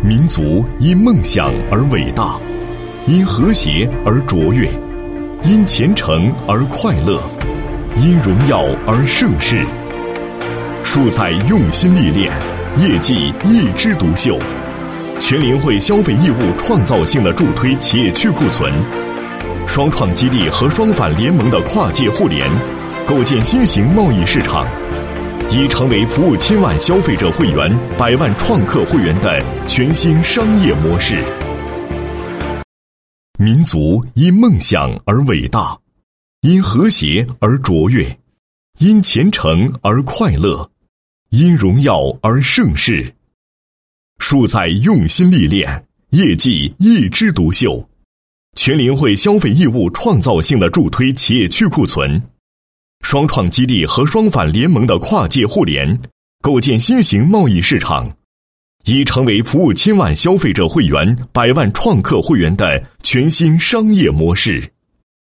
民族因梦想而伟大，因和谐而卓越，因虔诚而快乐，因荣耀而盛世。数载用心历练，业绩一枝独秀。全联会消费义务创造性的助推企业去库存，双创基地和双反联盟的跨界互联，构建新型贸易市场，已成为服务千万消费者会员、100万创客会员的全新商业模式。民族因梦想而伟大，因和谐而卓越，因虔诚而快乐，因荣耀而盛世。数载用心历练，业绩一枝独秀。全联会消费义务创造性的助推企业去库存，双创基地和双反联盟的跨界互联，构建新型贸易市场，已成为服务千万消费者会员、100万创客会员的全新商业模式。